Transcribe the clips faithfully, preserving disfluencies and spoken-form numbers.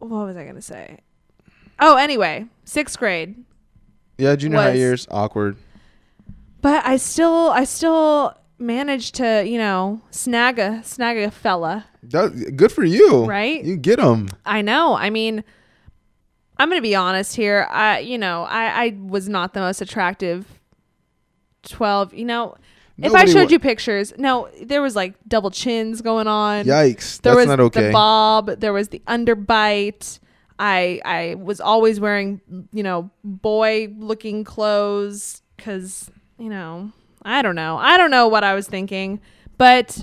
what was I gonna say? Oh, anyway, sixth grade. Yeah, junior was, high years awkward. But I still, I still managed to, you know, snag a snag a fella. That, good for you, right? You get them. I know. I mean, I'm gonna be honest here. I, you know, I, I was not the most attractive twelve. You know. Nobody if I showed w- you pictures, no, there was like double chins going on. Yikes. There That's was not okay. the bob. There was the underbite. I I was always wearing, you know, boy looking clothes because, you know, I don't know. I don't know what I was thinking. But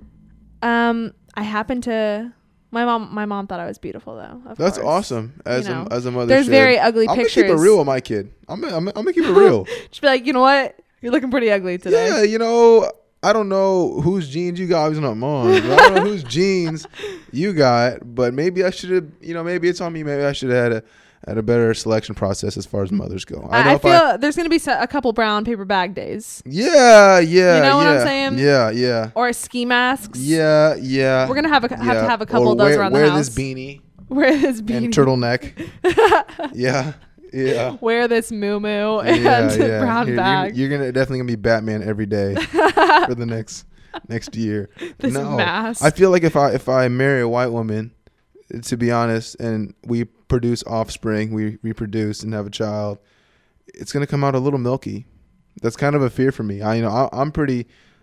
um, I happened to... My mom my mom thought I was beautiful, though. Of That's course. awesome. As, you know, a, as a mother There's should. very ugly I'm pictures. I'm going to keep it real with my kid. I'm, I'm, I'm going to keep it real. She'd be like, you know what? You're looking pretty ugly today. Yeah, you know, I don't know whose genes you got. Obviously not mine. I don't know whose genes you got, but maybe I should have, you know, maybe it's on me. Maybe I should have had a, had a better selection process as far as mothers go. I, know I if feel I, there's going to be a couple brown paper bag days. Yeah, yeah, You know what yeah, I'm saying? Yeah, yeah. Or ski masks. Yeah, yeah. We're going to have a, have yeah. to have a couple or of those wear, around wear the house. Wear this beanie. Wear this beanie. And turtleneck. yeah. Yeah. Wear this moo-moo yeah, and yeah. brown Here, bag. You're, you're gonna definitely gonna be Batman every day for the next next year. This no, mask. I feel like if I if I marry a white woman, to be honest, and we produce offspring, we reproduce and have a child, it's gonna come out a little milky. That's kind of a fear for me. I you know I, I'm pretty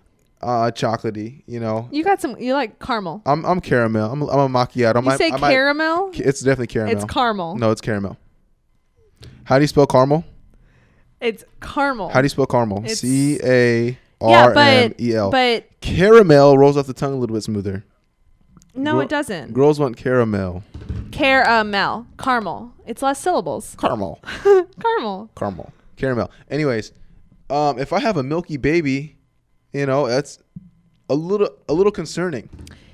uh, chocolatey. You know. You got some. You like caramel. I'm I'm caramel. I'm I'm a macchiato. You I, say I caramel? Might, it's definitely caramel. It's caramel. No, it's caramel. How do you spell caramel? It's caramel. How do you spell caramel? It's, C A R M E L. But caramel rolls off the tongue a little bit smoother. No, Girl, it doesn't. Girls want caramel. Caramel. Caramel. It's less syllables. Caramel. Caramel. Caramel. Caramel. Anyways, um, if I have a milky baby, you know, that's a little a little concerning.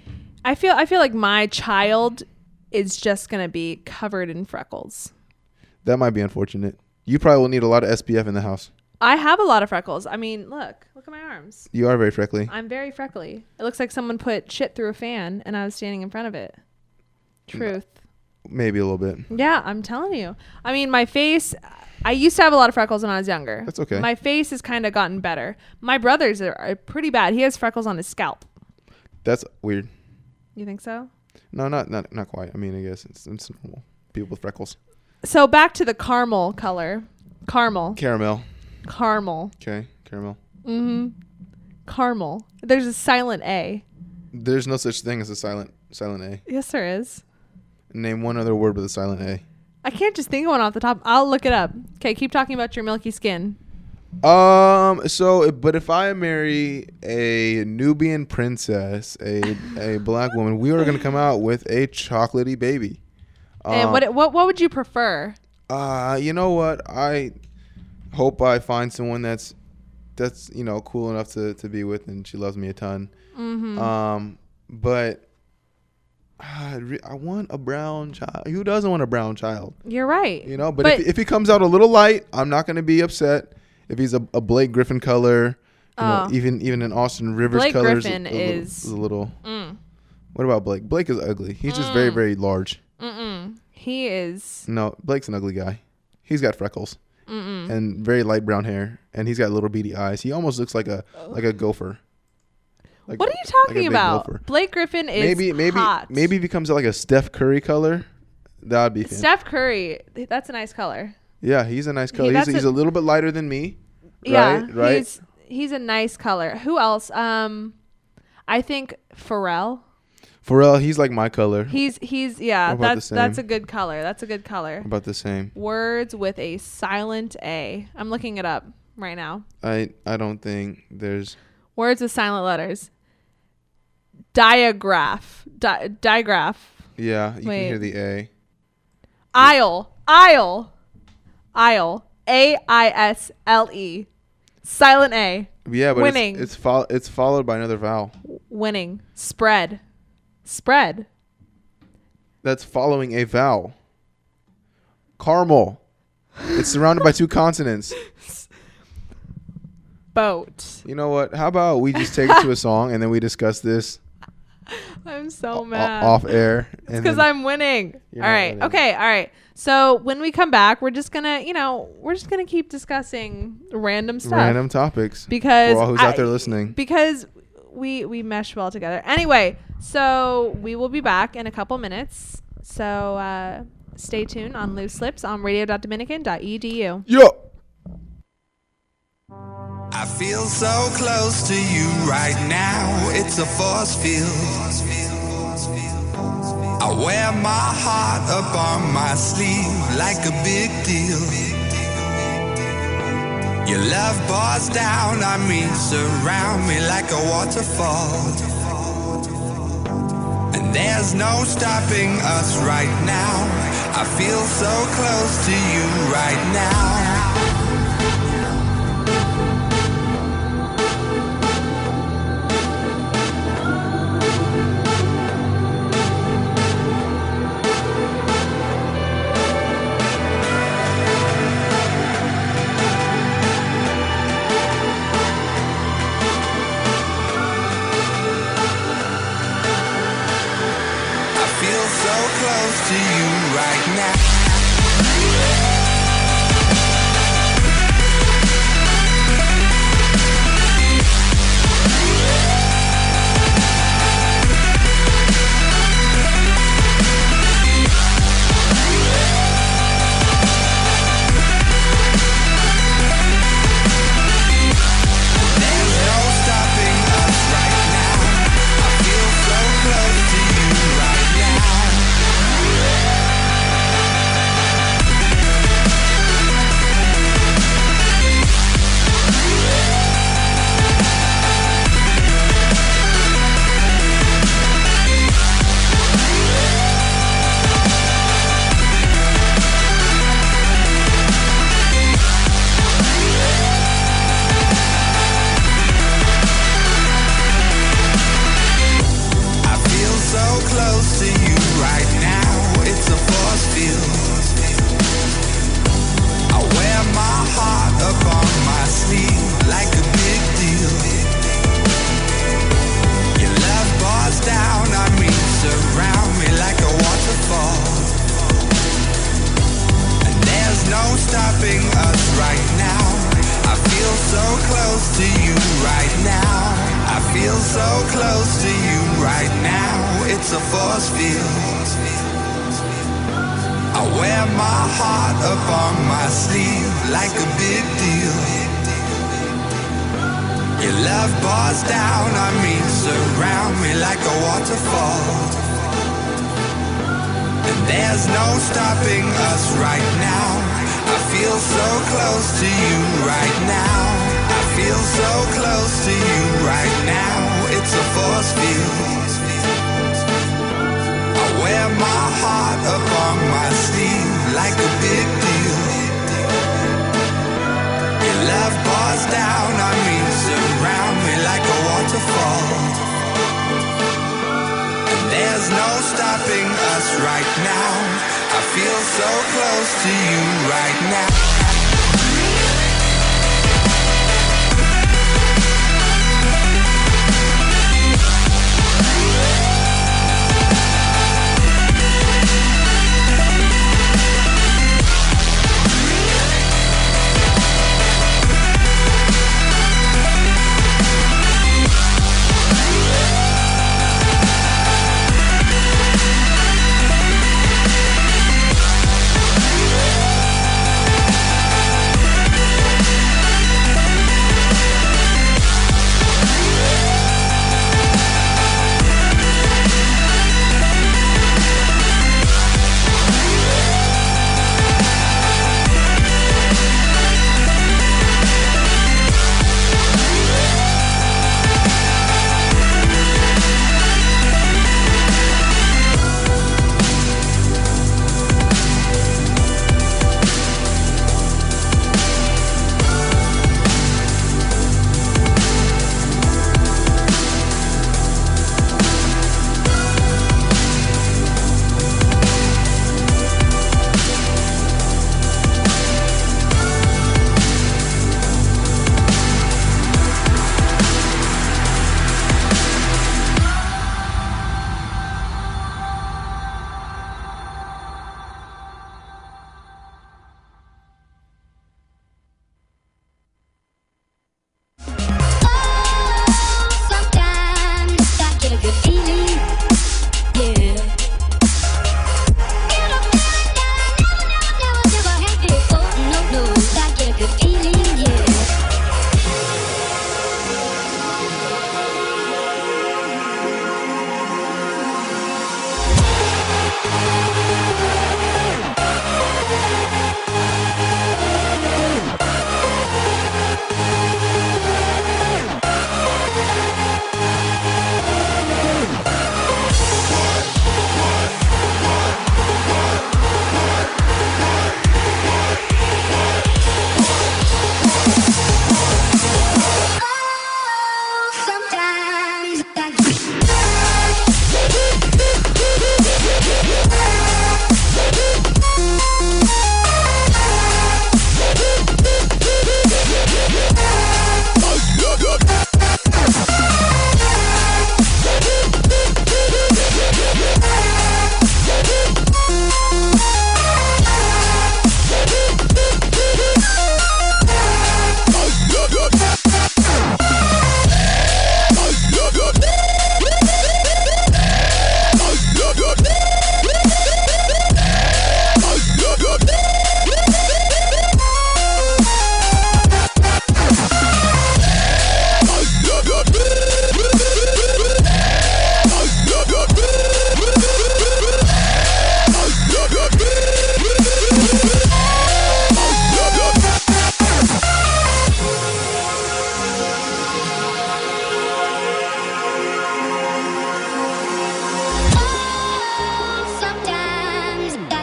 I feel I feel like my child is just gonna be covered in freckles. That might be unfortunate. You probably will need a lot of S P F in the house. I have a lot of freckles. I mean, look. Look at my arms. You are very freckly. I'm very freckly. It looks like someone put shit through a fan and I was standing in front of it. Truth. Maybe a little bit. Yeah, I'm telling you. I mean, my face... I used to have a lot of freckles when I was younger. That's okay. My face has kind of gotten better. My brother's are, are pretty bad. He has freckles on his scalp. That's weird. You think so? No, not not not quite. I mean, I guess it's, it's normal. People with freckles. So back to the caramel color. Caramel. Caramel. Caramel. Okay, caramel. Mm-hmm. Caramel. There's a silent A. There's no such thing as a silent silent A. Yes, there is. Name one other word with a silent A. I can't just think of one off the top. I'll look it up. Okay, keep talking about your milky skin. Um. So, but if I marry a Nubian princess, a a black woman, we are going to come out with a chocolatey baby. And um, what what what would you prefer? Uh, you know what? I hope I find someone that's that's you know cool enough to to be with, and she loves me a ton. Mm-hmm. Um, but. I want a brown child. Who doesn't want a brown child? You're right. You know, but, but if, if he comes out a little light, I'm not going to be upset. If he's a, a Blake Griffin color, you know, oh. even even an Austin Rivers Blake color Griffin is a, a is little. A little mm. What about Blake? Blake is ugly. He's mm. just very very large. Mm-mm. He is. No, Blake's an ugly guy. He's got freckles Mm-mm. and very light brown hair, and he's got little beady eyes. He almost looks like a like a gopher. Like, what are you talking like about? Gopher. Blake Griffin is maybe maybe hot. maybe if he comes out like a Steph Curry color, that would be fantastic. Steph Curry. That's a nice color. Yeah, he's a nice color. He, he's, a, he's a little bit lighter than me. Yeah, right, right. He's he's a nice color. Who else? Um, I think Pharrell. Pharrell, he's like my color. He's he's yeah. That's that's a good color. That's a good color. About the same. Words with a silent A. I'm looking it up right now. I I don't think there's words with silent letters. Diagraph. Di- digraph. Yeah, you Wait. can hear the A. Aisle. Aisle. Aisle. A I S L E. Silent A. Yeah, but winning. it's it's, fo- it's followed by another vowel. Winning. Spread. Spread. That's following a vowel. Caramel. It's surrounded by two consonants. Boat. You know what? How about we just take it to a song and then we discuss this I'm so o- mad. off air. It's because I'm winning. All right. Winning. Okay. All right. So when we come back, we're just gonna, you know, we're just gonna keep discussing random stuff. Random topics. Because for all who's I, out there listening. Because we we mesh well together. Anyway, so we will be back in a couple minutes. So uh, stay tuned on Loose Lips on radio dot dominican dot e d u. Yo. I feel so close to you right now. It's a force field. I wear my heart up on my sleeve like a big deal. Your love pours down on me, surround me like a waterfall. And there's no stopping us right now. I feel so close to you right now. Close to you right now.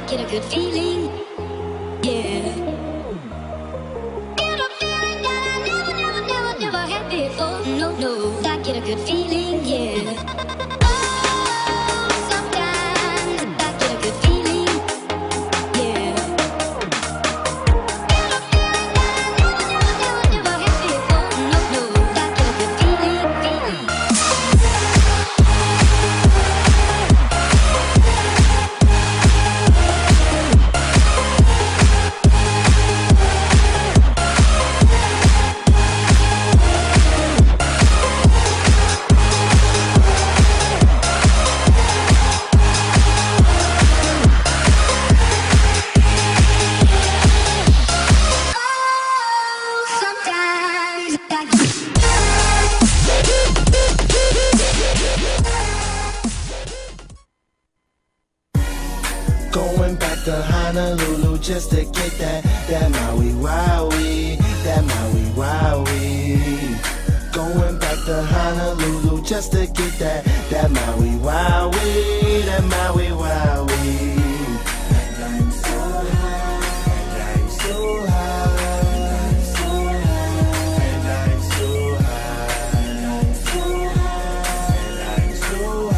get a good feeling. Yeah. Get a feeling that I never, never, never, never had before. No, no, I get a good feeling. Yeah. Oh, sometimes I get a good feeling. Yeah. Get a feeling that I never, never, never, never had before. No, no, I get a good feeling, feeling. Going back to Honolulu just to get that, that Maui Wowie, that Maui Wowie. Going back to Honolulu just to get that, that Maui Wowie, that Maui Wowie. And I'm so high, and I'm so high, and I'm so high, and I'm so high, and I'm so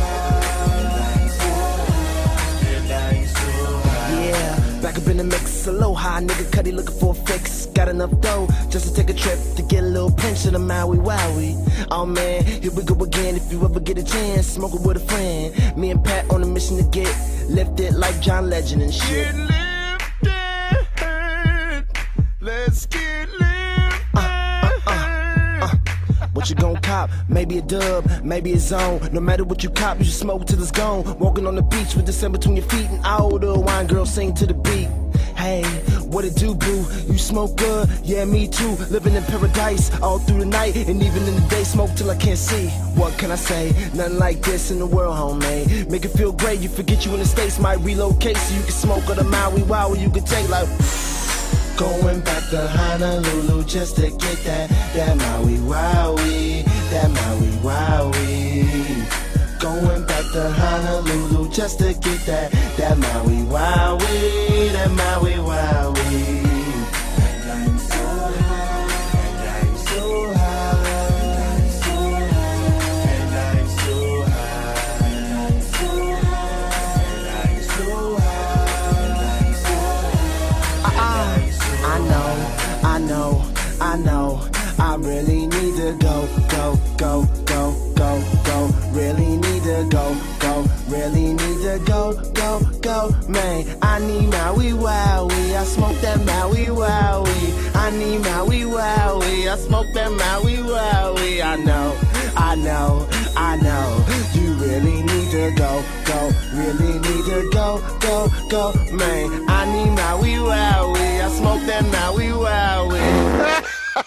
high, and I'm so high. Yeah, back up in the mix, aloha, nigga Cuddy looking for a fix. Got enough dough just to take a trip to get a little pinch of the Maui Wowie. Oh man, here we go again. If you ever get a chance, smoke it with a friend. Me and Pat on a mission to get lifted like John Legend and shit. Get lifted, let's get lifted. Uh, uh, uh, uh. What you gon' cop? Maybe a dub, maybe a zone. No matter what you cop, you should smoke till it's gone. Walking on the beach with the sun between your feet and all the wine girls sing to the beat. Hey, what it do, boo? You smoke good? Yeah, me too. Living in paradise all through the night and even in the day. Smoke till I can't see. What can I say? Nothing like this in the world, homemade. Make it feel great. You forget you in the States, might relocate so you can smoke on the Maui Wowie. You can take like. Going back to Honolulu just to get that, that Maui Wowie, that Maui Wowie. Going back to Honolulu just to get that, that Maui Wowie, that Maui Wowie. And I'm so high, and I'm so high, and I'm so high, and I'm so high, and I'm so high, and I'm so high, and I'm so high. I know, I know, I know. I really need to go, go, go, go, go, go. Really need to go, go. Really need to go, go, go. Man, I need Maui Wowie. I smoke that Maui Wowie. I need Maui Wowie. I smoke that Maui Wowie. I know, I know, I know. You really need to go, go. Really need to go, go, go. Man, I need Maui Wowie. I smoke that Maui Wowie.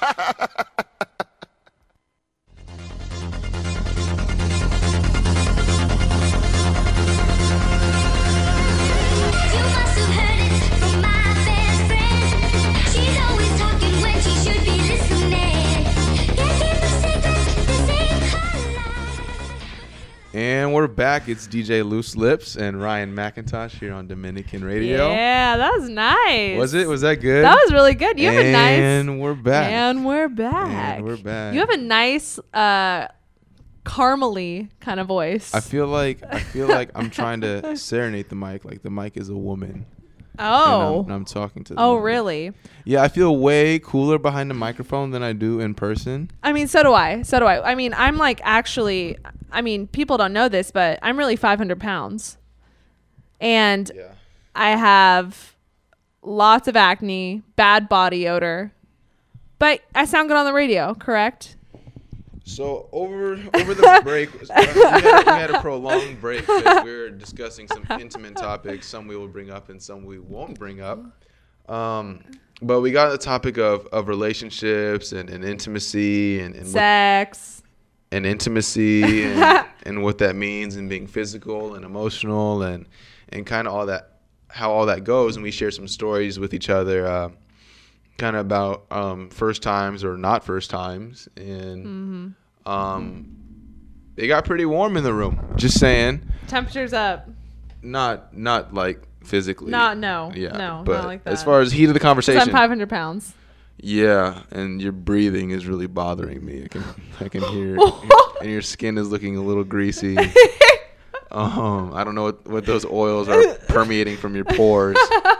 And we're back. It's D J Loose Lips and Ryan McIntosh here on Dominican Radio. Yeah, that was nice. Was it? Was that good? That was really good. You have and a nice. And we're back. And we're back. And we're back. You have a nice, uh, caramely kind of voice. I feel like I feel like I'm trying to serenade the mic, like the mic is a woman. Oh. And I'm, and I'm talking to. The oh, mic. really? Yeah, I feel way cooler behind the microphone than I do in person. I mean, so do I. So do I. I mean, I'm like actually. I mean, people don't know this, but I'm really five hundred pounds, and Yeah. I have lots of acne, bad body odor, but I sound good on the radio. Correct? So over over the break, we had, we had a prolonged break because we were discussing some intimate topics. Some we will bring up and some we won't bring up. Um, but we got the topic of, of relationships and, and intimacy and, and Sex. What, and intimacy and, and what that means and being physical and emotional and and kind of all that, how all that goes. And we share some stories with each other. Uh, kind of about um, first times or not first times, and mm-hmm. um, it got pretty warm in the room. Just saying. Temperature's up. Not not like physically. Not no. Yeah, no, but not like that. as far as heat of the 'Cause conversation, I'm five hundred pounds. yeah, and your breathing is really bothering me. I can I can hear, and your skin is looking a little greasy. Um, I don't know what, what those oils are permeating from your pores.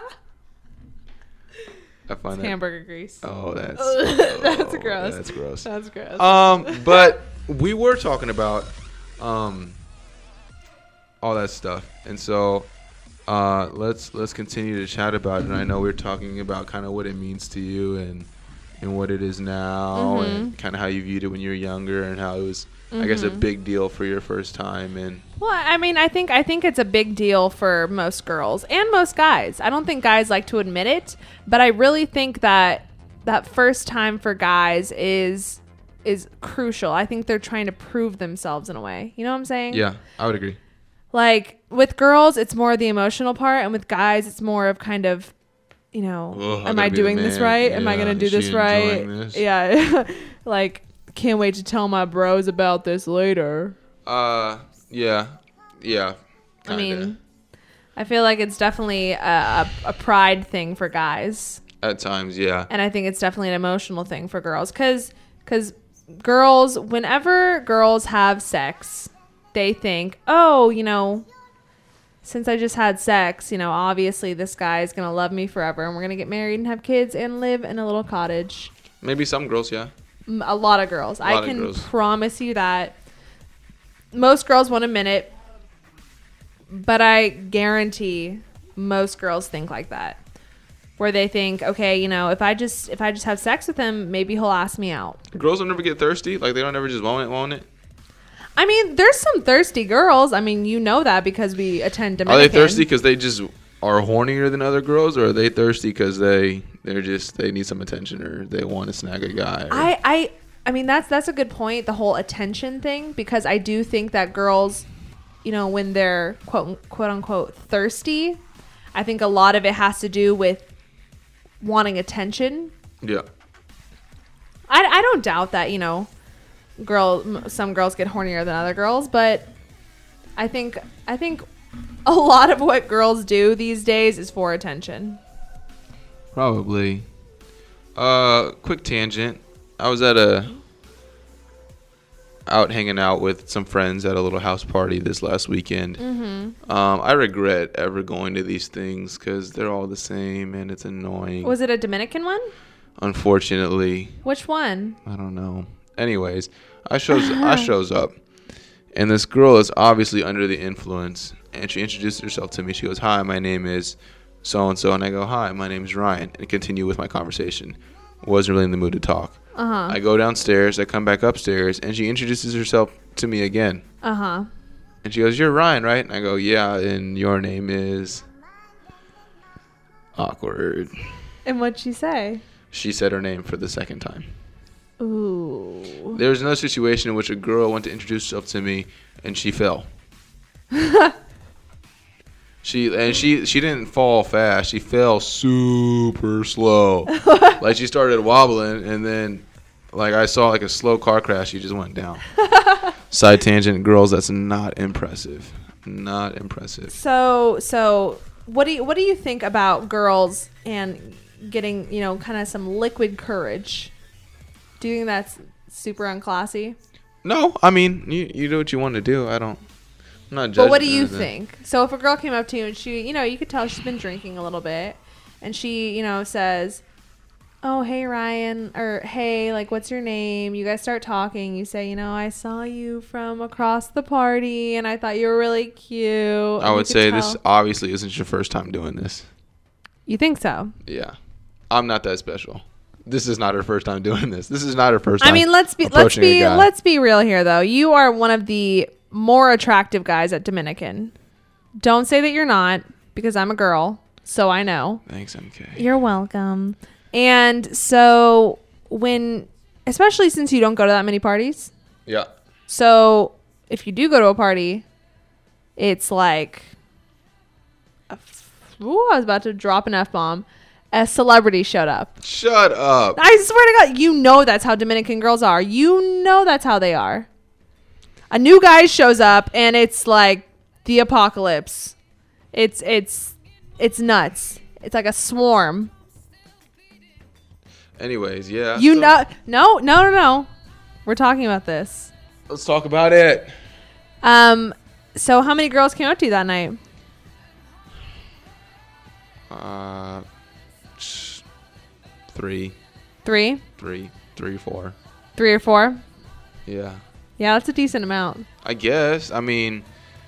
I find It's that. hamburger grease. Oh, that's That's oh, gross. That's gross. That's gross. Um, but we were talking about um all that stuff, and so uh, let's let's continue to chat about it. And I know we're talking about kind of what it means to you and and what it is now, Mm-hmm. and kind of how you viewed it when you were younger, and how it was, I guess, a Mm-hmm. big deal for your first time. And Well, I mean, I think I think it's a big deal for most girls and most guys. I don't think guys like to admit it, but I really think that that first time for guys is is crucial. I think they're trying to prove themselves in a way. You know what I'm saying? yeah, I would agree. Like with girls, it's more the emotional part, and with guys, it's more of kind of, you know, Ugh, I am gotta I be the doing this man. right? Am I Yeah, gonna do is she this right? enjoying this? Yeah, like can't wait to tell my bros about this later. Uh, yeah, yeah. I kinda. mean, I feel like it's definitely a, a, a pride thing for guys, at times, yeah. and I think it's definitely an emotional thing for girls. Cause, cause girls, whenever girls have sex, they think, oh, you know, since I just had sex, you know, obviously this guy is gonna love me forever, and we're gonna get married and have kids and live in a little cottage. Maybe some girls, yeah. M- A lot of girls. lot I of can girls. promise you that most girls won't admit it, but I guarantee most girls think like that, where they think, okay, you know, if I just if I just have sex with him, maybe he'll ask me out. Girls don't ever get thirsty. Like, they don't ever just want it, want it. I mean, there's some thirsty girls. I mean, you know that because we attend Are Dominican. they thirsty because they just are hornier than other girls, or are they thirsty because they they're just they need some attention, or they want to snag a guy? Or, I, I I mean that's that's a good point, the whole attention thing, because I do think that girls, you know, when they're quote quote unquote thirsty, I think a lot of it has to do with wanting attention. yeah, I, I don't doubt that, you know, girl m- some girls get hornier than other girls, but I think I think a lot of what girls do these days is for attention. probably. Uh, quick tangent. I was at a out hanging out with some friends at a little house party this last weekend. Mm-hmm. Um, I regret ever going to these things because they're all the same and it's annoying. Was it a Dominican one? Unfortunately, Which one? I don't know. Anyways, I shows I shows up, and this girl is obviously under the influence, and she introduced herself to me. She goes, "Hi, my name is so and so," and I go, "Hi, my name is Ryan," and continue with my conversation. Wasn't really in the mood to talk. Uh-huh. I go downstairs. I come back upstairs, and she introduces herself to me again. Uh-huh. And she goes, "You're Ryan, right?" And I go, "Yeah, and your name is..." Awkward. And what'd she say? She said her name for the second time. Ooh. There was another situation in which a girl went to introduce herself to me, and she fell. she and she she didn't fall fast. She fell super slow. Like, she started wobbling, and then, like, I saw like a slow car crash. She just went down. Side tangent, girls. That's not impressive. Not impressive. So so what do you what do you think about girls and getting, you know, kind of some liquid courage? Do you think that's super unclassy? No, I mean, you you do what you want to do. I don't. I'm not judging. But what do you anything. think? So if a girl came up to you and she, you know, you could tell she's been drinking a little bit, and she, you know, says, "Oh, hey Ryan," or "Hey, like, what's your name?" You guys start talking. You say, "You know, I saw you from across the party, and I thought you were really cute." I And would you could say this tell- obviously isn't your first time doing this. You think so? Yeah, I'm not that special. This is not her first time doing this. This is not her first time. I mean, let's be let's approaching a be guy. let's be real here, though. You are one of the more attractive guys at Dominican. Don't say that you're not, because I'm a girl, so I know. Thanks, M K. You're welcome. And so when, especially since you don't go to that many parties, Yeah. so if you do go to a party, it's like, a f- ooh, I was about to drop an F-bomb. A celebrity showed up. Shut up. I swear to God, you know that's how Dominican girls are. You know that's how they are. A new guy shows up and it's like the apocalypse. It's it's it's nuts. It's like a swarm. Anyways, yeah. You so- know, no, no, no, no. We're talking about this. Let's talk about it. Um, so how many girls came up to you that night? Uh, sh- three, Three, three, three, four. three or four. Yeah, Yeah, that's a decent amount I guess. I mean,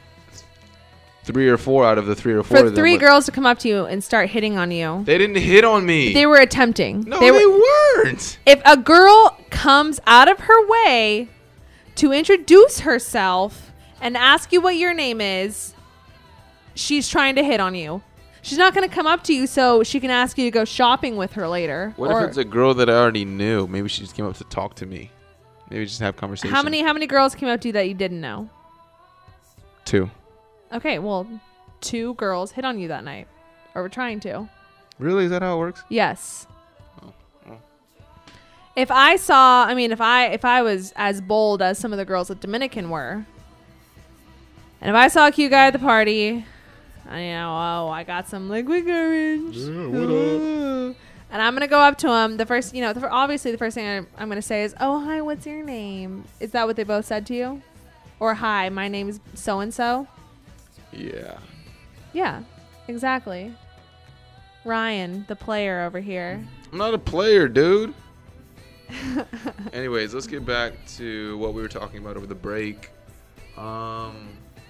three or four out of the three or four. for of them, three but girls to come up to you and start hitting on you. They didn't hit on me. They were attempting. No, they, they, were. weren't. If a girl comes out of her way to introduce herself and ask you what your name is, she's trying to hit on you. She's not going to come up to you so she can ask you to go shopping with her later. What Or if it's a girl that I already knew? Maybe she just came up to talk to me. Maybe just have conversation. how many how many girls came up to you that you didn't know? Two. Okay, well, two girls hit on you that night, or were trying to. Really? Is that how it works? Yes. Oh, oh. If I saw, I mean, if I if I was as bold as some of the girls at Dominican were, and if I saw a cute guy at the party, I you know, oh, I got some liquid courage. Yeah, what up? And I'm gonna go up to him. The first, you know, the, obviously the first thing I'm, I'm gonna say is, "Oh, hi, what's your name?" Is that what they both said to you? Or "Hi, my name is so and so." Yeah. Yeah, exactly. Ryan, the player over here. I'm not a player, dude. Anyways, let's get back to what we were talking about over the break. Um,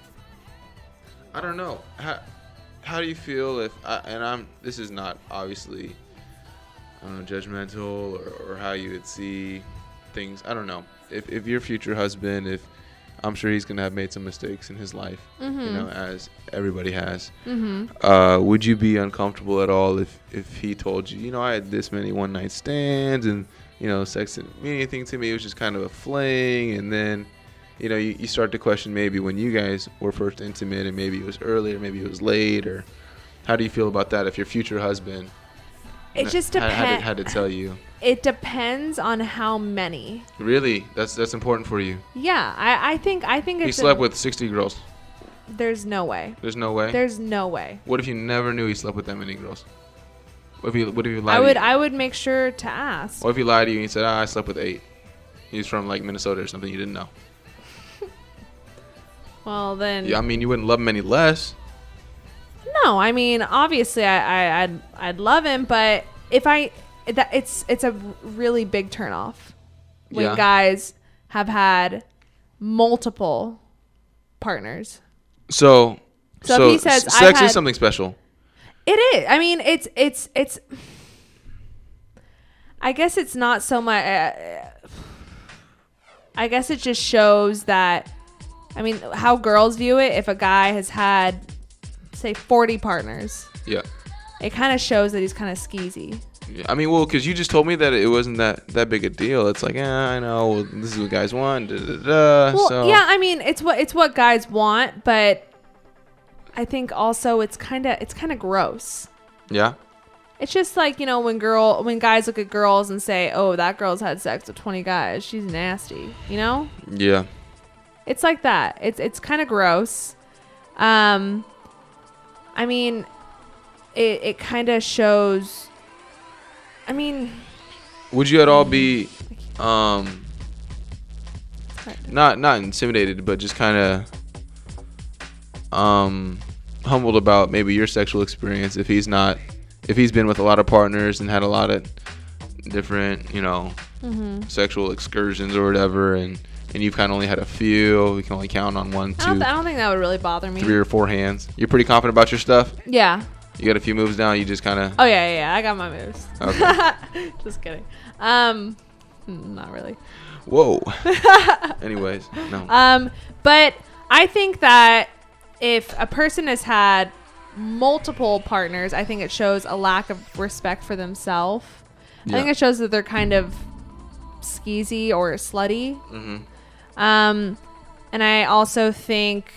I don't know. How, how do you feel if, I, and I'm, this is not obviously, I don't know, judgmental or, or how you would see things. I don't know. If, if your future husband, if, I'm sure he's going to have made some mistakes in his life, Mm-hmm. you know, as everybody has. Mm-hmm. Uh, would you be uncomfortable at all if, if he told you, you know, I had this many one night stands and, you know, sex didn't mean anything to me. It was just kind of a fling. And then, you know, you, you start to question maybe when you guys were first intimate and maybe it was early or maybe it was late, or how do you feel about that if your future husband It just had, had, to, depends. had to tell you? It depends on how many. Really? That's that's important for you. Yeah, I, I think I think He it's. slept a- with sixty girls. There's no way. There's no way. There's no way. What if you never knew he slept with that many girls? What if he, what if he lied I to would you? I would make sure to ask. What if he lied to you and he said, ah, I slept with eight? He's from like Minnesota or something you didn't know. Well then. Yeah, I mean, you wouldn't love him any less. No, I mean obviously I, I I'd I'd love him, but if I that it's it's a really big turnoff when Yeah. guys have had multiple partners. So, So if so, he says, s- "I've sex had-" is something special. It is. I mean, it's it's it's. I guess it's not so much. Uh, I guess it just shows that. I mean, how girls view it. If a guy has had, say, forty partners, Yeah. it kind of shows that he's kind of skeezy. Yeah. I mean, well, because you just told me that it wasn't that, that big a deal. It's like, yeah, I know. Well, this is what guys want. Da, da, da, Well, so. yeah. I mean, it's what it's what guys want, but I think also it's kind of it's kind of gross. Yeah. It's just like, you know, when girl when guys look at girls and say, "Oh, that girl's had sex with twenty guys. She's nasty." You know? Yeah. It's like that. It's it's kind of gross. Um I mean, it it kind of shows I mean, Would you at all be, um, hard. not not intimidated, but just kind of, um, humbled about maybe your sexual experience if he's not, if he's been with a lot of partners and had a lot of different, you know, mm-hmm. sexual excursions or whatever, and and you've kind of only had a few. You can only count on one, I don't, two, I don't think that would really bother me. three or four hands. You're pretty confident about your stuff. Yeah. You got a few moves down. You just kind of. Oh yeah, yeah, yeah. I got my moves. Okay. Just kidding. Um not really. Whoa. Anyways, no. Um but I think that if a person has had multiple partners, I think it shows a lack of respect for themselves. I think Yeah. it shows that they're kind of skeezy or slutty. Mm-hmm. Um, and I also think,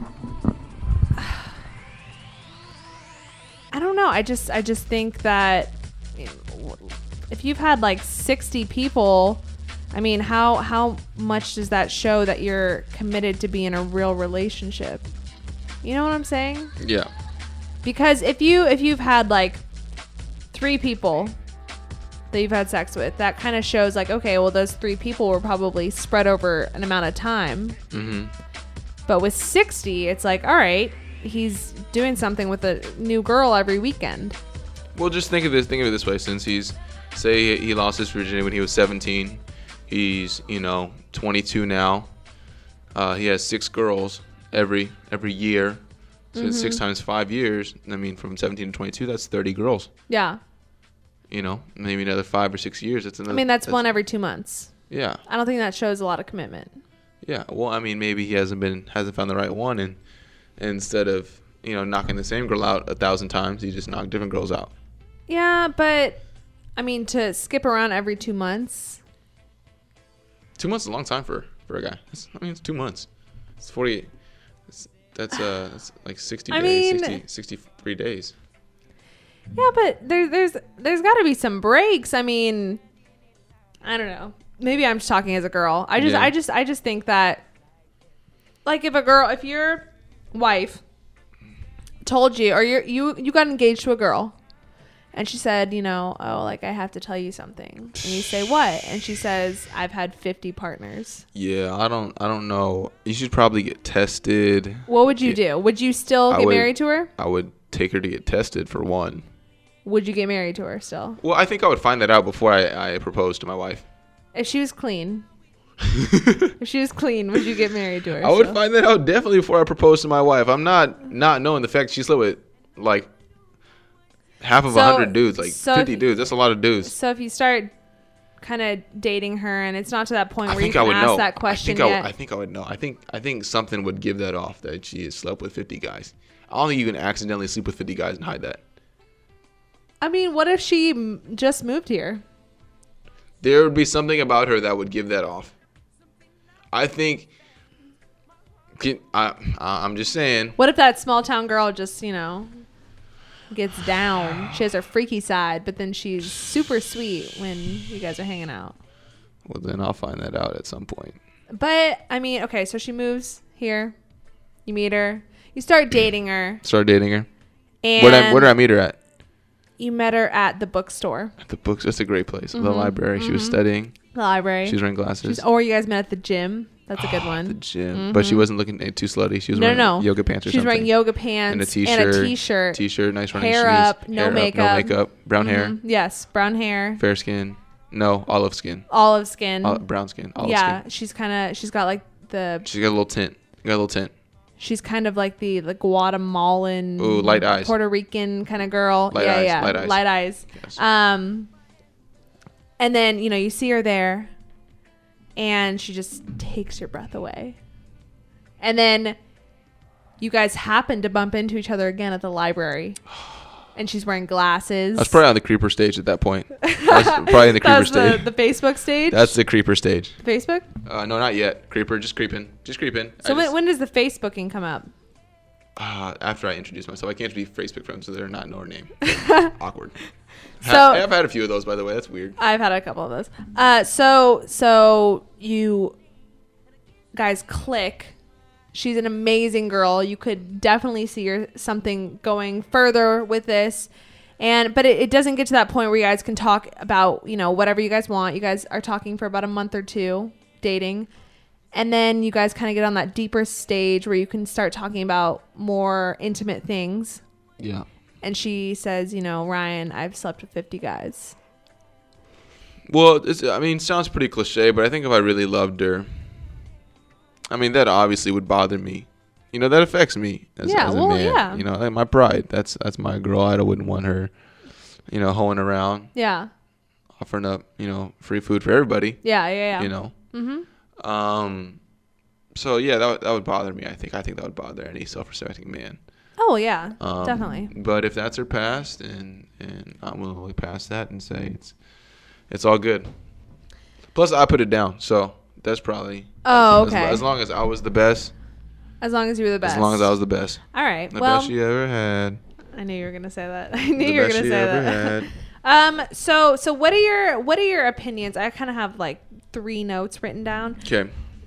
I don't know. I just, I just think that you know, if you've had like sixty people, I mean, how, how much does that show that you're committed to be in a real relationship? You know what I'm saying? Yeah. Because if you if you've had like three people that you've had sex with, that kind of shows like, okay, well, those three people were probably spread over an amount of time. Mm-hmm. But with sixty, it's like, all right, he's doing something with a new girl every weekend. Well, just think of this. Think of it this way: since he's, say, he lost his virginity when he was seventeen, he's, you know, twenty-two now. Uh, he has six girls every every year. So Mm-hmm. six times five years. I mean, from seventeen to twenty-two, that's thirty girls. Yeah. You know, maybe another five or six years. It's another. I mean, that's, that's one every two months. Yeah. I don't think that shows a lot of commitment. Yeah. Well, I mean, maybe he hasn't been hasn't found the right one, and, and instead of, you know, knocking the same girl out a thousand times, he just knocked different girls out. Yeah, but I mean, to skip around every two months. Two months is a long time for for a guy. It's, I mean, it's two months. It's forty-eight. It's, that's uh, that's like sixty I days. mean- sixty, sixty-three days. Yeah, but there, there's there's got to be some breaks. I mean, I don't know. Maybe I'm just talking as a girl. I just Yeah. I just I just think that, like, if a girl, if your wife told you, or you you you got engaged to a girl, and she said, you know, oh, like, I have to tell you something, and you say what, and she says, I've had fifty partners. Yeah, I don't I don't know. You should probably get tested. What would you Yeah. do? Would you still I get would- married to her? I would take her to get tested for one. Would you get married to her still? Well, I think I would find that out before I, I proposed to my wife. If she was clean. If she was clean, would you get married to her? I would still? find that out definitely before I proposed to my wife. I'm not not knowing the fact she slept with like half of a So- hundred dudes, like so fifty if- dudes. That's a lot of dudes. So if you start kind of dating her, and it's not to that point I where you think I can would ask know. that question I think I, yet. would- I think I would know. I think I think something would give that off that she has slept with fifty guys. I don't think you can accidentally sleep with fifty guys and hide that. I mean, what if she m- just moved here? There would be something about her that would give that off. I think. Can, I, I'm just saying. What if that small town girl just, you know, gets down? She has her freaky side, but then she's super sweet when you guys are hanging out. Well, then I'll find that out at some point. But, I mean, okay, so she moves here. You meet her. You start dating her. Start dating her. And Where did I, where did I meet her at? you met her at the bookstore, At the books. That's a great place. Mm-hmm. The library. She was studying. the library. She was wearing glasses. She's, or you guys met at the gym. That's a good The one. gym. But she wasn't looking eh, too slutty. She was No, wearing no, no. yoga pants or She's something. wearing yoga pants and a t-shirt. and a t-shirt. T-shirt, nice running Hair shoes. up, no hair makeup. Up, no makeup. Brown hair. Mhm. Yes, brown hair, Fair skin. No, olive skin. olive skin. Ol- brown skin. Olive yeah, skin. she's kind of she's got like the She's got a little tint. Got a little tint. she's kind of like the the Guatemalan, Ooh, light eyes. Puerto Rican kind of girl. Light yeah, eyes, yeah, light eyes. light eyes. Yes. Um, and then you know you see her there, and she just takes your breath away. And then you guys happen to bump into each other again at the library, and she's wearing glasses. I was probably on the creeper stage at that point. I was probably in the creeper That's the, stage. the Facebook stage. That's the creeper stage. Facebook. Uh, no, not yet. Creeper, just creeping. Just creeping. So I when, just- when does the Facebooking come up? Uh, after I introduce myself, I can't be Facebook friends, so they're not know her name. Awkward. So- Ha- I've had a few of those, by the way. That's weird. I've had a couple of those. Uh, so so you guys click. She's an amazing girl. You could definitely see her something going further with this. And but it, it doesn't get to that point where you guys can talk about, you know, whatever you guys want. You guys are talking for about a month or two, dating. And then you guys kind of get on that deeper stage where you can start talking about more intimate things. Yeah. And she says, you know, Ryan, I've slept with fifty guys. Well, it's, I mean, it sounds pretty cliche, but I think if I really loved her, I mean, that obviously would bother me. You know, that affects me as, Yeah, as a well, man. yeah. You know, like my pride. That's that's my girl. I wouldn't want her, you know, hoeing around, Yeah. offering up, you know, free food for everybody. Yeah, yeah, yeah. You know. Mm-hmm. Um. So yeah, that would, that would bother me. I think I think that would bother any self-respecting man. Oh, yeah, Um, definitely. But if that's her past, and and I'm willing to look past that and say it's it's all good. Plus, I put it down, so that's probably. Oh, as, okay. As, as long as I was the best. As long as you were the best. As long as I was the best. All right. The well, best she ever had. I knew you were gonna say that. I knew The you were best gonna she say ever that. had. Um. So, so what are your what are your opinions? I kind of have like three notes written down. Okay.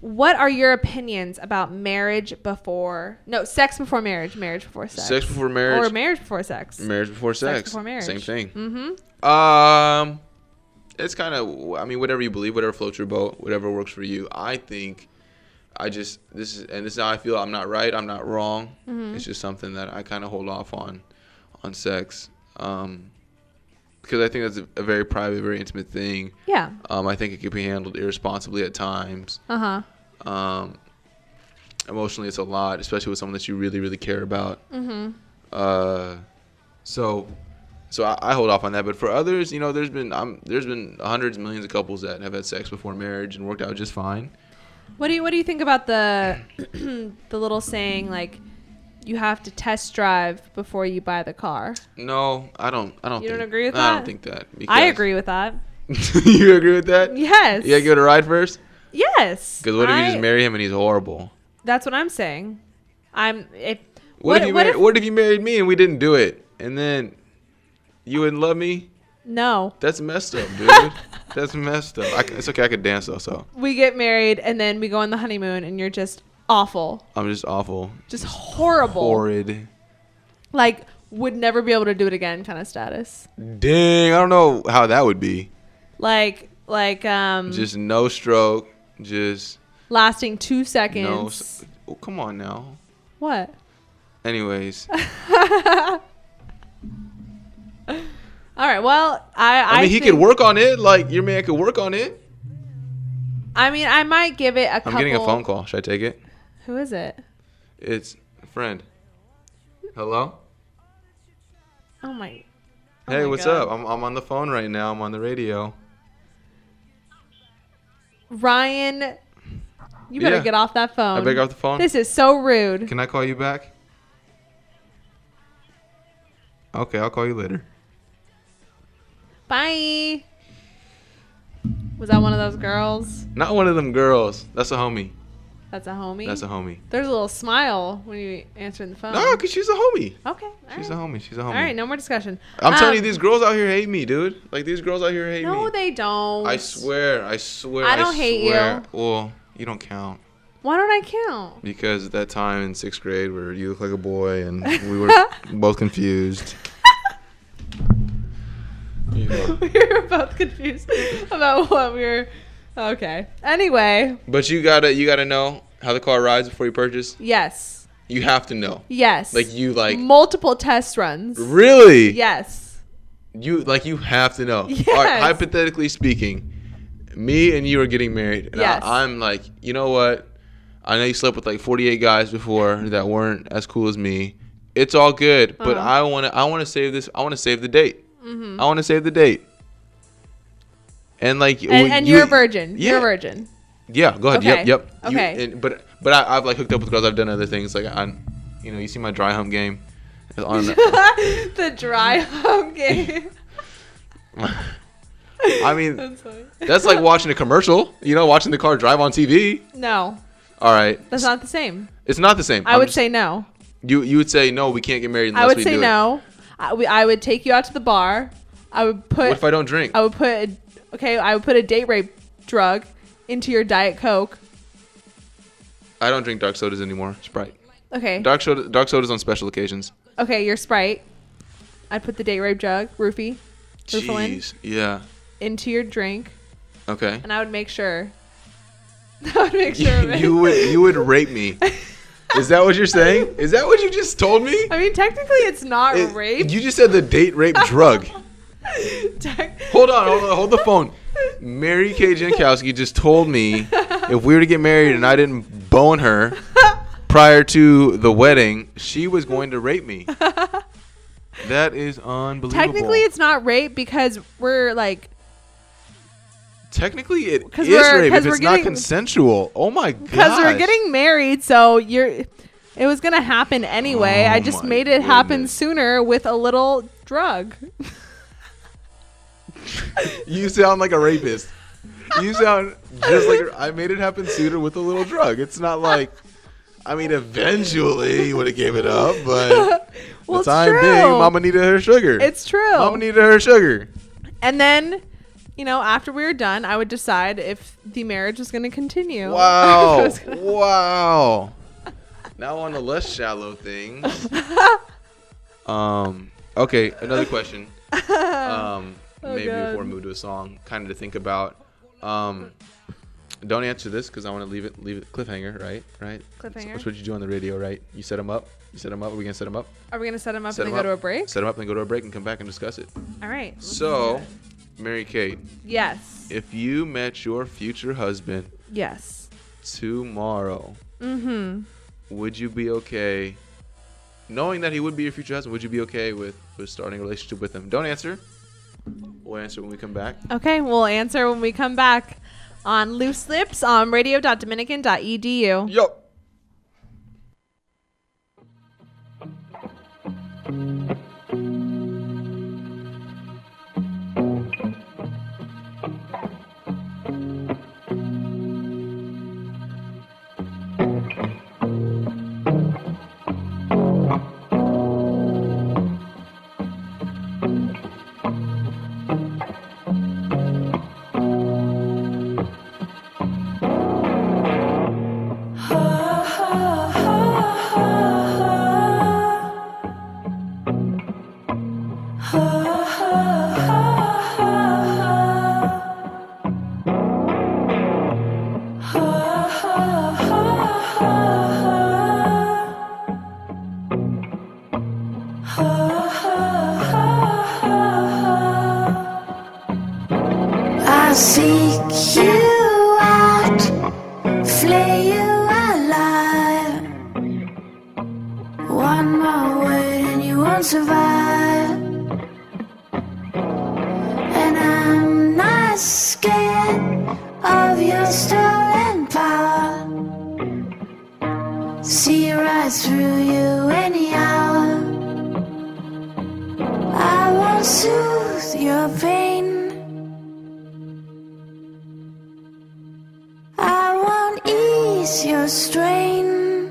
what are your opinions about marriage before no sex before marriage, marriage before sex, Sex before marriage. or marriage before sex? Marriage before sex. Sex before marriage. Same thing. Mm-hmm. Um, it's kind of. I mean, whatever you believe, whatever floats your boat, whatever works for you. I think. I just this is and this is how I feel. I'm not right. I'm not wrong. Mm-hmm. It's just something that I kind of hold off on, on sex. Um, because I think that's a, a very private, very intimate thing. Yeah. Um, I think it can be handled irresponsibly at times. Uh huh. Um, emotionally, it's a lot, especially with someone that you really, really care about. Mm-hmm. Uh, so, so I, I hold off on that. But for others, you know, there's been um, there's been hundreds, millions of couples that have had sex before marriage and worked out just fine. What do you What do you think about the the little saying like you have to test drive before you buy the car? No, I don't. I don't. You think, don't agree with I that? don't think that. I because- agree with that. You agree with that? Yes. Yeah, give it a ride first. Yes. Because what if you I- just marry him and he's horrible? That's what I'm saying. I'm if. What, if you what mar- if- what if you married me and we didn't do it, and then you wouldn't love me? No. That's messed up, dude. That's messed up. I, c- it's okay. I could dance though, so We get married and then we go on the honeymoon and you're just awful. I'm just awful, Just horrible. horrid. Like would never be able to do it again kind of status. Dang, I don't know how that would be. Like like um Just no stroke. Just lasting two no. seconds. s- Oh, come on now. What? Anyways, All right. Well, I I, I mean, he think, could work on it. Like your man could work on it. I mean, I might give it a couple. I'm getting a phone call. Should I take it? Who is it? It's a friend. Hello. Oh my. oh Hey, my what's God. up? I'm I'm on the phone right now. I'm on the radio. Ryan, you better Yeah. get off that phone. I better get off the phone. This is so rude. Can I call you back? Okay, I'll call you later. Bye. Was that one of those girls? Not one of them girls. That's a homie. That's a homie. That's a homie. There's a little smile when you answer the phone. No, cause she's a homie. Okay. all She's right. a homie. She's a homie. All right. No more discussion. I'm telling you, Um, these girls out here hate me, dude. Like these girls out here hate me. No, they don't. I swear. I swear. I don't hate swear. you. Well, you don't count Why don't I count? because at that time in sixth grade, where you look like a boy and we were both confused. You know. We were both confused about what we were. Okay. Anyway. But you gotta, you gotta know how the car rides before you purchase. Yes. You have to know. Yes. Like you like multiple test runs. really. Yes. You like you have to know. All right, Yes. hypothetically speaking, me and you are getting married, and Yes. I, I'm like, you know what? I know you slept with like forty-eight guys before that weren't as cool as me. It's all good, but Uh-huh. I want to. I want to save this. I want to save the date. Mm-hmm. I want to save the date. And like, And, well, and you- you're a virgin. Yeah. You're a virgin. Yeah, go ahead. Okay. Yep, yep. You- Okay. and, but but I, I've like hooked up with girls. I've done other things. Like on, you know, you see my dry hump game. On The dry hump game. I mean, That's funny. that's like watching a commercial. You know, watching the car drive on T V. No, All right, that's not the same. it's not the same. I I'm would just- say no. you you would say no. We can't get married unless I would we say do no. I, we, I would take you out to the bar. I would it. put. What if I don't drink? I would put. A, okay, I would put a date rape drug into your Diet Coke. I don't drink dark sodas anymore. Sprite. Okay. Dark soda. Dark sodas on special occasions. Okay, your Sprite. I'd put the date rape drug, roofie, Roofalin, Jeez. Yeah. into your drink, Okay. and I would make sure. I would make sure. of it. you would you would rape me. Is that what you're saying? Is that what you just told me? I mean, technically, it's not It- rape. You just said the date rape drug. Tec- Hold on, hold on, hold the phone. Mary Kay Jankowski just told me if we were to get married and I didn't bone her prior to the wedding, she was going to rape me. That is unbelievable. Technically, it's not rape because we're like. Technically it 'Cause is we're- rape 'cause if we're it's not getting- consensual. Oh my god. Because we're getting married, so you're. It was gonna happen anyway. Oh I just my made it happen goodness. sooner with a little drug. You sound like a rapist. You sound just like a, I made it happen sooner with a little drug. It's not like I mean eventually you would have gave it up, but Well, the it's time true. being, Mama needed her sugar. It's true. Mama needed her sugar. And then you know, after we were done, I would decide if the marriage was going to continue. Wow. If it was gonna- Wow. Now on the less shallow things. um. Okay, another question. Um, Oh, maybe God. before we move to a song, kind of to think about. Um, don't answer this because I want to leave it leave it cliffhanger, right? Right. Cliffhanger. That's what you do on the radio, right? You set them up. You set them up. Are we gonna set them up? Are we going to set him up Set and 'em then go up. to a break? Set them up and go to a break and come back and discuss it. All right. let's So, do it. Mary Kate, Yes. if you met your future husband Yes. tomorrow, Mm-hmm. would you be okay, knowing that he would be your future husband, would you be okay with, with starting a relationship with him? Don't answer. We'll answer when we come back. Okay, we'll answer when we come back on Loose Lips on radio dot dominican dot e d u. Yo. I'll seek you out, flay you alive. One more word and you won't survive. And I'm not scared of your stolen power. See right through you any hour. I won't soothe your pain. I won't ease your strain.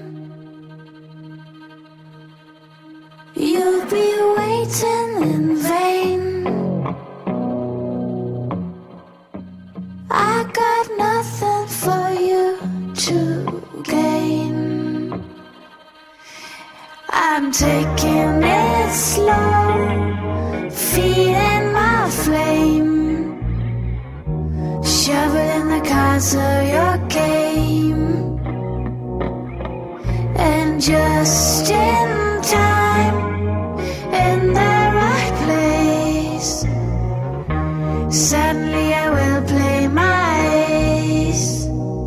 You'll be waiting in vain. I got nothing for you to gain. I'm taking it slow, feeding my flame. Shoveling the cards of your game. And just in time, in the right place, suddenly I will play my ace.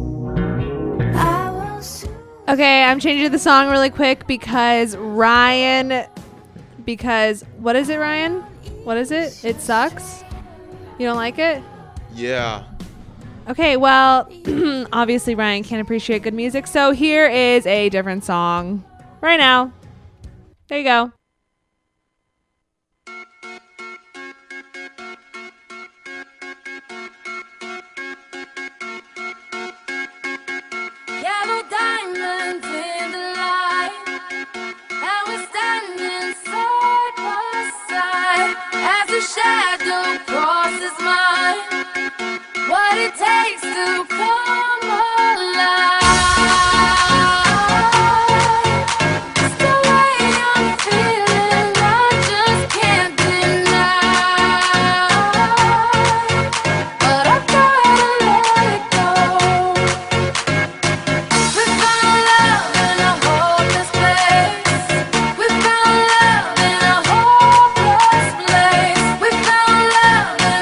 I will soon. Okay, I'm changing the song really quick because Ryan, because, what is it, Ryan? What is it? It sucks? You don't like it? Yeah. Okay, well, obviously Ryan can't appreciate good music, so here is a different song right now. There you go. Yellow diamonds in the light, and we're standing side by side as the shadow crosses mine. What it takes to come alive. It's the way I'm feeling, I just can't deny. But I gotta let it go. We found love in a hopeless place. We found love in a hopeless place. We found love in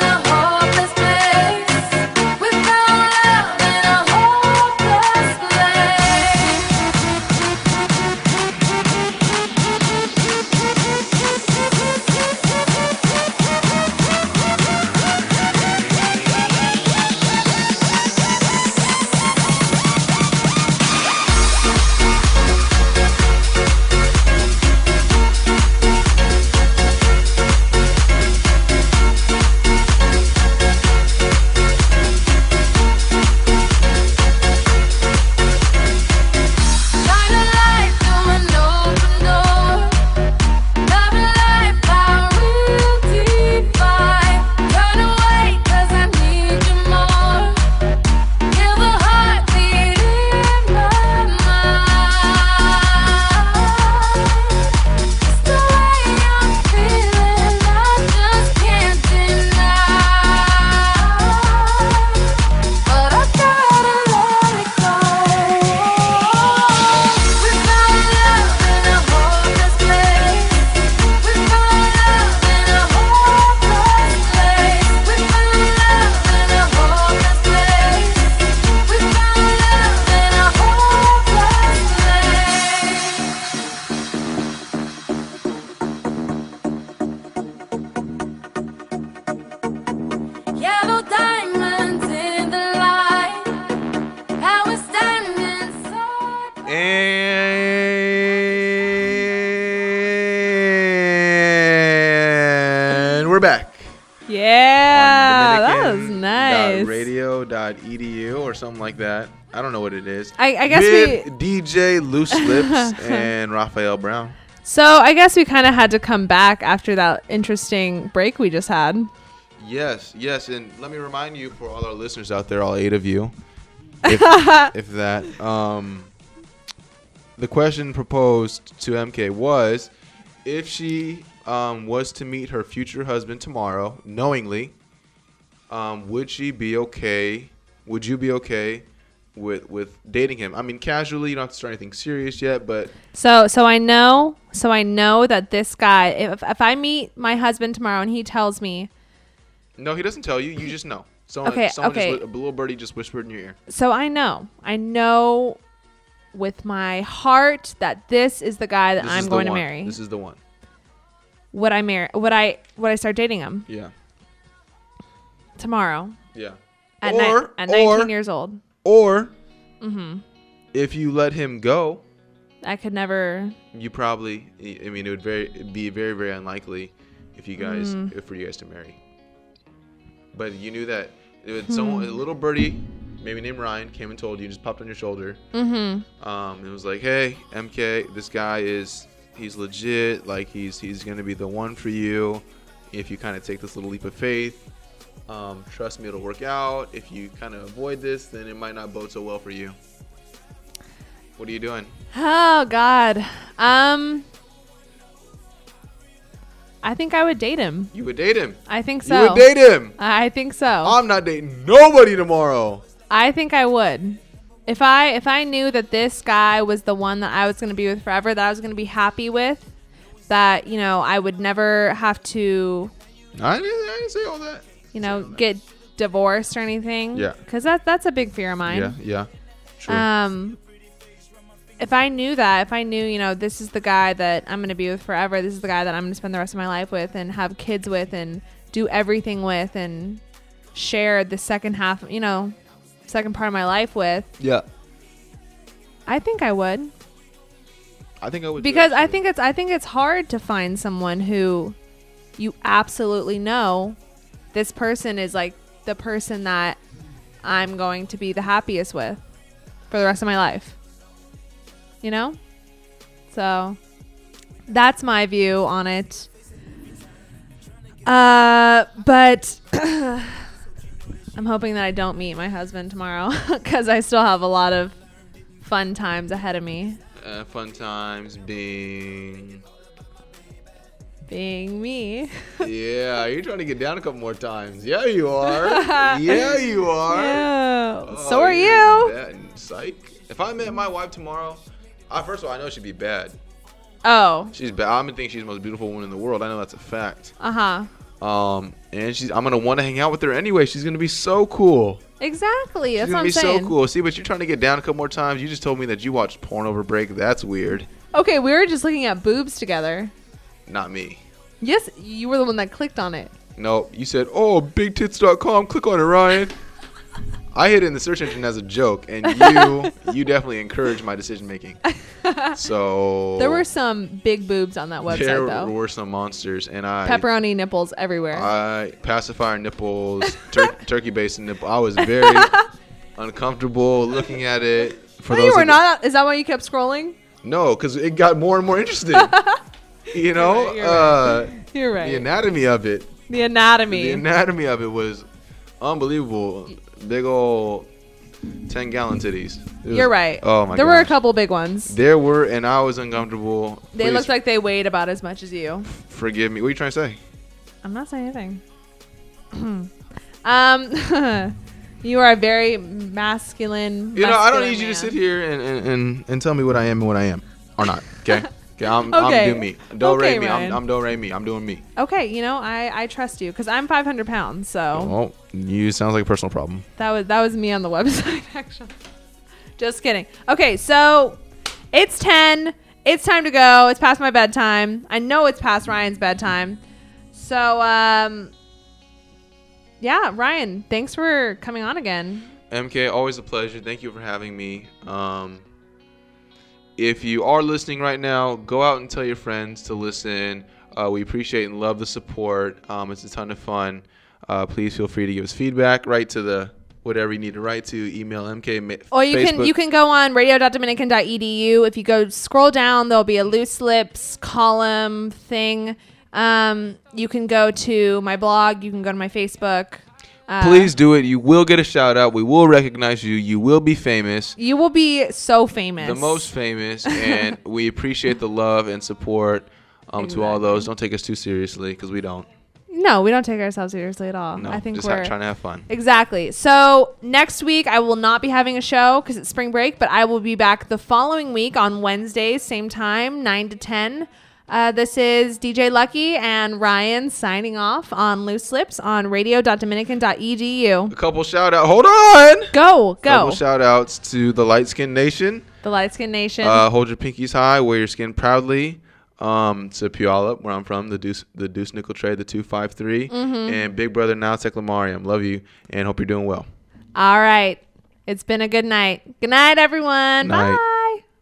we're back. Yeah, that was on nice. radio dot e d u or something like that. I don't know what it is. I, I guess With we. D J Loose Lips and Raphael Brown. So I guess we kind of had to come back after that interesting break we just had. Yes, yes, and let me remind you, for all our listeners out there, all eight of you, if, if that, um, the question proposed to M K was, if she um, was to meet her future husband tomorrow, knowingly, um, would she be okay? Would you be okay with with dating him? I mean, casually, you don't have to start anything serious yet, but So so I know so I know that this guy. If if I meet my husband tomorrow and he tells me, no, he doesn't tell you. You just know. Someone, Okay, someone okay. Just, a little birdie just whispered in your ear. so I know I know with my heart that this is the guy that This I'm is the going to one. marry. This is the one. Would I marry? Would I would I start dating him Yeah, tomorrow yeah. at, or ni- at nineteen or, years old? Or Mm-hmm. if you let him go, I could never. you probably. I mean, it would very it'd be very very unlikely if you guys Mm. if for you guys to marry. But you knew that it was Hmm. someone, a little birdie, maybe named Ryan, came and told you, just popped on your shoulder. Mm-hmm. Um, it was like, hey, M K, this guy is he's legit. Like he's he's gonna be the one for you. If you kind of take this little leap of faith, um, trust me, it'll work out. If you kind of avoid this, then it might not bode so well for you. What are you doing? Oh God. Um. I think I would date him. You would date him. I think so. You would date him. I think so. I'm not dating nobody tomorrow. I think I would. If I if I knew that this guy was the one that I was going to be with forever, that I was going to be happy with, that, you know, I would never have to, I didn't, I didn't say all that. you know, get divorced or anything. Yeah. Because that, that's a big fear of mine. Yeah, yeah. True. Um, if I knew that, if I knew, you know, this is the guy that I'm going to be with forever, this is the guy that I'm going to spend the rest of my life with and have kids with and do everything with and share the second half, you know, second part of my life with, yeah. I think I would. I think I would too, Because I actually. think it's I think it's hard to find someone who you absolutely know this person is like the person that I'm going to be the happiest with for the rest of my life. You know? So that's my view on it. Uh but I'm hoping that I don't meet my husband tomorrow because I still have a lot of fun times ahead of me. Uh, fun times being. Being me. Yeah, you're trying to get down a couple more times. Yeah, you are. Yeah, you are. Yeah. Oh, so are you're you. bad. Psych. If I met my wife tomorrow, I, first of all, I know she'd be bad. Oh. She's bad. I'm gonna think she's the most beautiful woman in the world. I know that's a fact. Uh huh. Um, and she's. I'm gonna want to hang out with her anyway. She's gonna be so cool. Exactly. That's She's what gonna I'm be saying. so cool. See, but you're trying to get down a couple more times. You just told me that you watched porn over break. That's weird. Okay, we were just looking at boobs together. Not me. Yes, you were the one that clicked on it. No, you said, "Oh, big tits dot com. Click on it, Ryan." I hit it in the search engine as a joke, and you you definitely encouraged my decision making. So There were some big boobs on that website, there though. were some monsters, and I Pepperoni nipples everywhere. I pacifier nipples, tur- turkey basin nipple. I was very uncomfortable looking at it. For no, those you were of- not. Is that why you kept scrolling? No, because it got more and more interesting. You know, right, you're uh, You're right. the anatomy of it. The anatomy. The anatomy of it was unbelievable. Big old ten gallon titties. It was- You're right. Oh my god. There were a couple big ones. There were, and I was uncomfortable. They Please looked like they weighed about as much as you. Forgive me. What are you trying to say? I'm not saying anything. um, you are a very masculine. You know, I don't muscular need you to man. sit here and, and, and, and tell me what I am and what I am. Or not. Okay? Okay, I'm, Okay. I'm doing me. Don't Okay, rate me. I'm, Ryan. I'm don't rate me. I'm doing me. Okay, you know, I, I trust you because I'm five hundred pounds. So Well, you sounds like a personal problem. that was that was me on the website actually. Just kidding. Okay, so it's ten. It's time to go. It's past my bedtime. I know it's past Ryan's bedtime. So um, yeah, Ryan, thanks for coming on again. M K, always a pleasure. Thank you for having me. Um, if you are listening right now, go out and tell your friends to listen. Uh, we appreciate and love the support. Um, it's a ton of fun. Uh, please feel free to give us feedback. Write to the whatever you need to write to. Email M K. Ma- Or you Facebook. can you can go on radio dot dominican dot e d u. If you go scroll down, there'll be a Loose Lips column thing. Um, you can go to my blog. You can go to my Facebook. Uh, Please do it. You will get a shout out. We will recognize you. You will be famous. You will be so famous. The most famous. And we appreciate the love and support um, to all Exactly. those. Don't take us too seriously because we don't. No, we don't take ourselves seriously at all. No, I think just we're ha- trying to have fun. Exactly. So next week I will not be having a show because it's spring break, but I will be back the following week on Wednesdays, same time, nine to ten. Uh, this is D J Lucky and Ryan signing off on Loose Lips on radio dot dominican dot e d u. A couple shout out. Hold on. Go, go. Couple shout outs to the Light Skin Nation. The Light Skin Nation. Uh, hold your pinkies high. Wear your skin proudly. Um, to Puyallup, where I'm from, the Deuce, the Deuce Nickel Trade, the two five three, Mm-hmm. and Big Brother Now Teklamariam. Love you and hope you're doing well. All right. It's been a good night. Good night, everyone. Night. Bye.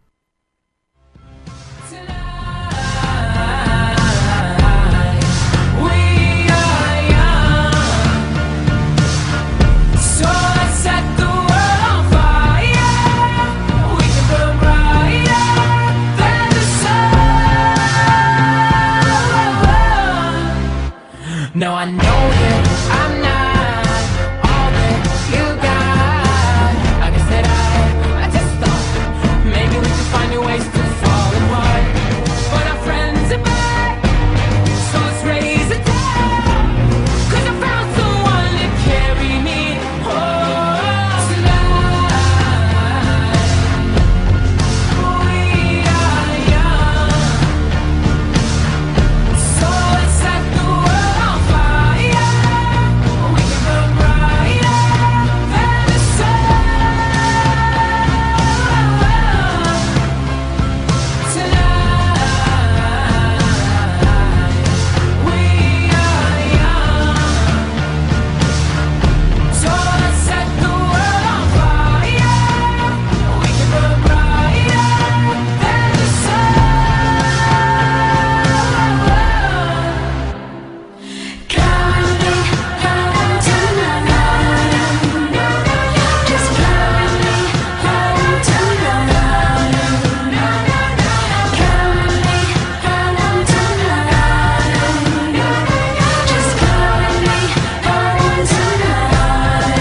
Now I know that I'm not all that you got. I guess that I, I just thought maybe we could find new ways to fall apart. But our friends are back, so let's raise a town. 'Cause I found someone to carry me home tonight. We are young, so let's set the world on fire. We can burn brighter than the sun tonight. We are young, so let's set the world on fire. We can burn brighter than the sun. Carry me home tonight. Just carry me home tonight. Carry me home tonight. Just carry me home tonight.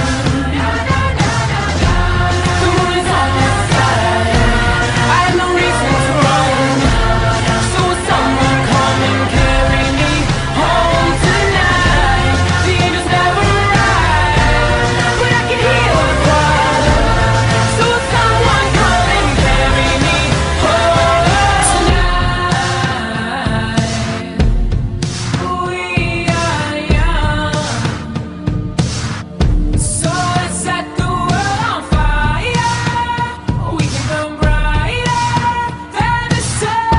The moon is on my side. I have no reason to run. So will someone come and carry me home tonight? The angels never arrive, but I can hear the cry. So will someone come and carry me home tonight? We are young, so let's set the world on fire. We can burn brighter than the sun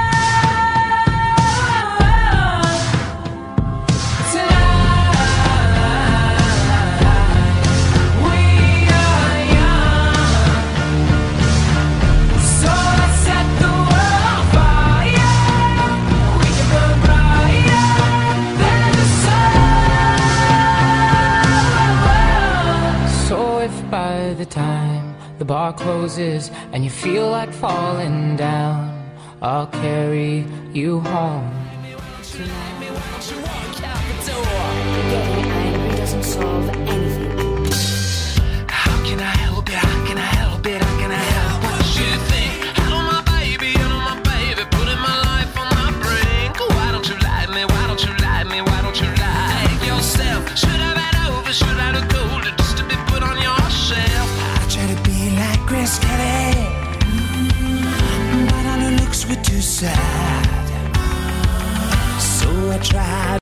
tonight. We are young, so let's set the world on fire. We can burn brighter than the sun. So if by the time the bar closes and you feel like falling down, I'll carry you home. Getting angry doesn't solve anything. How can I help it? How can I help it? How can I help it? What you think? Hello, my baby, hello, my baby, putting my life on the brink. Why don't you like me? Why don't you like me? Why don't you like yourself? Should I been over? Should I have told you just to be put on your shelf? I try to be like Chris Kelly, but all her looks were too sad. So I tried.